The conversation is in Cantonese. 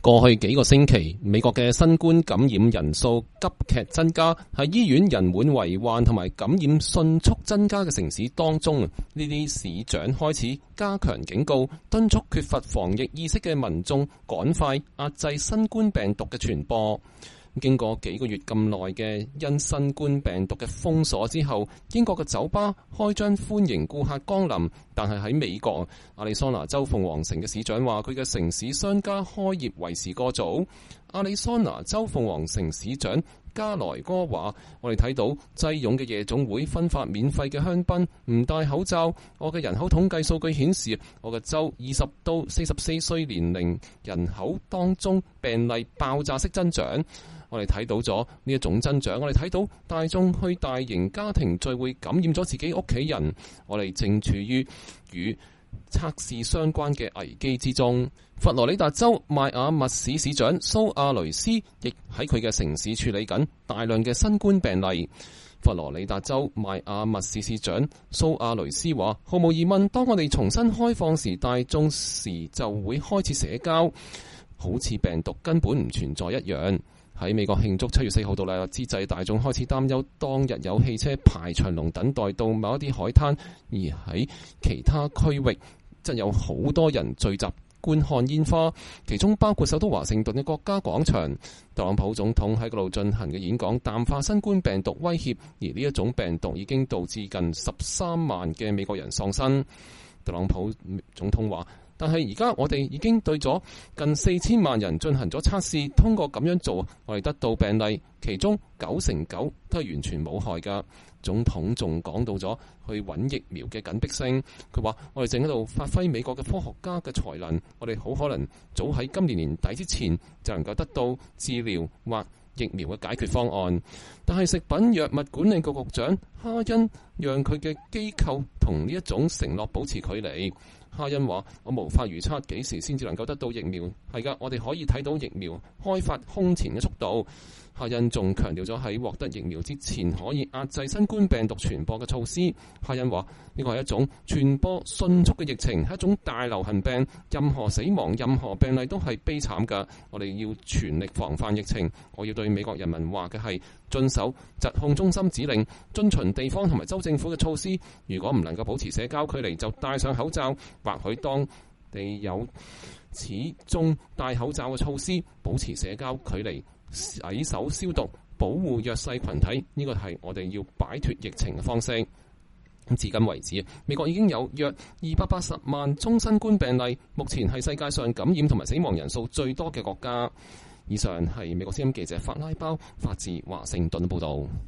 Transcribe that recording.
過去幾個星期，美國嘅新冠感染人數急劇增加，喺醫院人滿為患同埋感染迅速增加嘅城市當中，呢啲市長開始加強警告，敦促缺乏防疫意識嘅民眾趕快壓制新冠病毒嘅傳播。經過幾個月咁耐嘅因新冠病毒嘅封鎖之後，英國嘅酒吧開張歡迎顧客光臨，但係喺美國亞利桑那州鳳凰城嘅市長話，佢嘅城市商家開業為時過早。亞利桑那州鳳凰城市長加萊哥話：我哋睇到擠擁嘅夜總會分發免費嘅香檳，唔戴口罩。我嘅人口統計數據顯示，我嘅州20到44歲年齡人口當中病例爆炸式增長。我哋睇到咗呢一種增長，我哋睇到大眾去大型家庭聚會感染咗自己屋企人，我哋正處於與測試相關嘅危機之中。佛羅里達州邁阿密市市長蘇亞雷斯亦喺佢嘅城市處理緊大量嘅新冠病例。佛羅里達州邁阿密市市長蘇亞雷斯話：毫無疑問，當我哋重新開放時，大眾時就會開始社交，好似病毒根本唔存在一樣。喺美國慶祝7月4號到嚟之際，大眾開始擔憂當日有汽車排長龍等待到某一啲海灘，而喺其他區域則有好多人聚集觀看煙花，其中包括首都華盛頓嘅國家廣場。特朗普總統喺嗰度進行嘅演講淡化新冠病毒威脅，而呢一種病毒已經導致近13萬嘅美國人喪生。特朗普總統話：但係而家我哋已經對咗近4000萬人進行咗測試，通過咁樣做，我哋得到病例，其中99%都係完全冇害㗎。總統仲講到咗去揾疫苗嘅緊迫性，佢話我哋正喺度發揮美國嘅科學家嘅才能，我哋好可能早喺今年年底之前就能夠得到治療或疫苗嘅解決方案。但係食品藥物管理局局長哈恩讓佢嘅機構同呢一種承諾保持距離。哈恩話：我無法預測幾時先至能夠得到疫苗。係㗎，我哋可以睇到疫苗開發空前嘅速度。哈恩仲強調咗喺獲得疫苗之前可以壓制新冠病毒傳播嘅措施。哈恩話：呢個係一種傳播迅速嘅疫情，係一種大流行病，任何死亡、任何病例都係悲慘㗎。我哋要全力防範疫情。我要對美國人民話嘅係：遵守疾控中心指令，遵循地方同埋州政府嘅措施。如果唔能夠保持社交距離，就戴上口罩。或許當地有始終戴口罩嘅措施，保持社交距離，洗手消毒，保護弱勢群體，呢個係我哋要擺脫疫情嘅方式。至今為止，美國已經有約280萬宗新冠病例，目前係世界上感染同埋死亡人數最多嘅國家。以上係美國之音記者法拉包發自華盛頓報道。